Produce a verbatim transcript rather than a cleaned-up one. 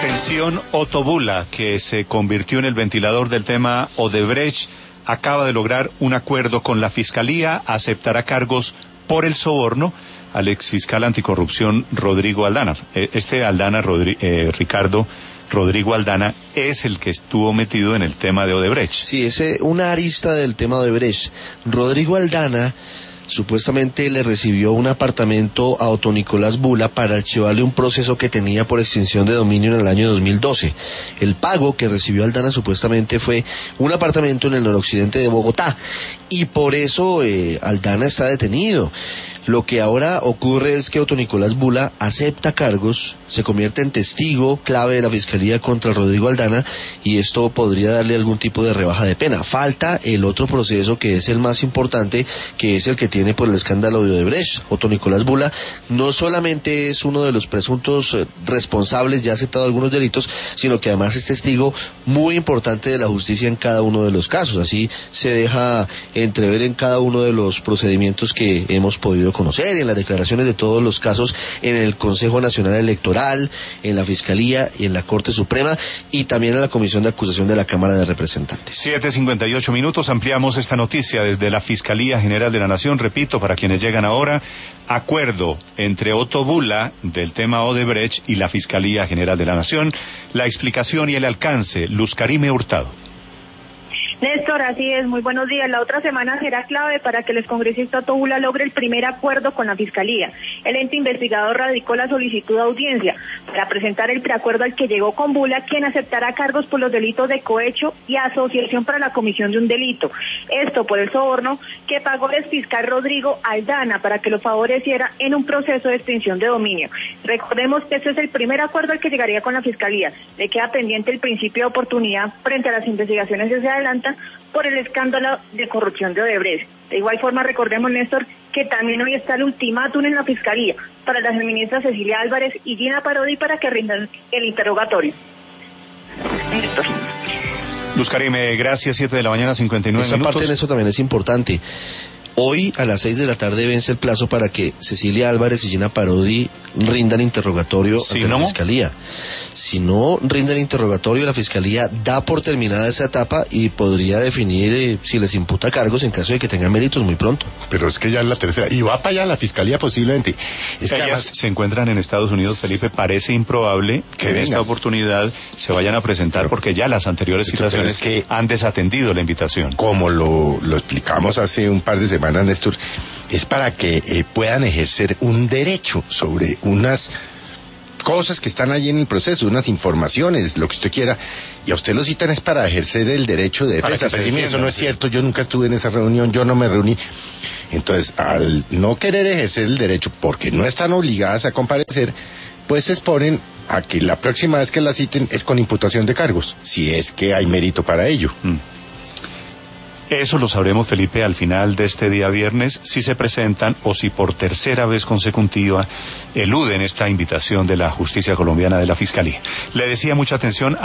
Atención, Otto Bula, que se convirtió en el ventilador del tema Odebrecht, acaba de lograr un acuerdo con la Fiscalía, aceptará cargos por el soborno al exfiscal anticorrupción Rodrigo Aldana. Este Aldana, Rodri, eh, Ricardo Rodrigo Aldana, es el que estuvo metido en el tema de Odebrecht. Sí, es una arista del tema de Odebrecht. Rodrigo Aldana supuestamente le recibió un apartamento a Otto Nicolás Bula para archivarle un proceso que tenía por extinción de dominio en el año dos mil doce. El pago que recibió Aldana supuestamente fue un apartamento en el noroccidente de Bogotá, y por eso eh, Aldana está detenido. Lo que ahora ocurre es que Otto Nicolás Bula acepta cargos, se convierte en testigo clave de la Fiscalía contra Rodrigo Aldana, y esto podría darle algún tipo de rebaja de pena. Falta el otro proceso, que es el más importante, que es el que tiene por el escándalo de Odebrecht. Otto Nicolás Bula no solamente es uno de los presuntos responsables, ya ha aceptado algunos delitos, sino que además es testigo muy importante de la justicia en cada uno de los casos. Así se deja entrever en cada uno de los procedimientos que hemos podido conocer, en las declaraciones de todos los casos en el Consejo Nacional Electoral, en la Fiscalía y en la Corte Suprema, y también en la Comisión de Acusación de la Cámara de Representantes. siete cincuenta y ocho minutos, ampliamos esta noticia desde la Fiscalía General de la Nación. Repito, para quienes llegan ahora, acuerdo entre Otto Bula del tema Odebrecht y la Fiscalía General de la Nación. La explicación y el alcance, Luz Karime Hurtado. Néstor, así es, muy buenos días. La otra semana será clave para que el excongresista Otto Bula logre el primer acuerdo con la Fiscalía. El ente investigador radicó la solicitud de audiencia para presentar el preacuerdo al que llegó con Bula, quien aceptará cargos por los delitos de cohecho y asociación para la comisión de un delito. Esto por el soborno que pagó el exfiscal Rodrigo Aldana para que lo favoreciera en un proceso de extinción de dominio. Recordemos que este es el primer acuerdo al que llegaría con la Fiscalía. Le queda pendiente el principio de oportunidad frente a las investigaciones que se adelantan por el escándalo de corrupción de Odebrecht. De igual forma, recordemos, Néstor, que también hoy está el ultimátum en la Fiscalía para las ministras Cecilia Álvarez y Gina Parodi para que rindan el interrogatorio. Néstor. Luz Karime, gracias. Siete de la mañana, cincuenta y nueve Esa minutos. parte de eso también es importante. Hoy a las seis de la tarde vence el plazo para que Cecilia Álvarez y Gina Parodi rindan interrogatorio si ante no, la Fiscalía. Si no rinden interrogatorio, la Fiscalía da por terminada esa etapa y podría definir eh, si les imputa cargos en caso de que tengan méritos muy pronto. Pero es que ya es la tercera, y va para allá la Fiscalía posiblemente. Es que Ellas además se encuentran en Estados Unidos, Felipe. Parece improbable que, que en esta oportunidad se vayan a presentar, pero, porque ya las anteriores situaciones es que han desatendido la invitación. Como lo, lo explicamos hace un par de semanas, Néstor, es para que eh, puedan ejercer un derecho sobre unas cosas que están allí en el proceso, unas informaciones, lo que usted quiera, y a usted lo citan es para ejercer el derecho de defensa. Pues, sí, eso no es cierto, yo nunca estuve en esa reunión, yo no me reuní. Entonces, al no querer ejercer el derecho, porque no están obligadas a comparecer, pues se exponen a que la próxima vez que la citen es con imputación de cargos, si es que hay mérito para ello. Mm. Eso lo sabremos, Felipe, al final de este día viernes, si se presentan o si por tercera vez consecutiva eluden esta invitación de la justicia colombiana, de la Fiscalía. Le decía, mucha atención a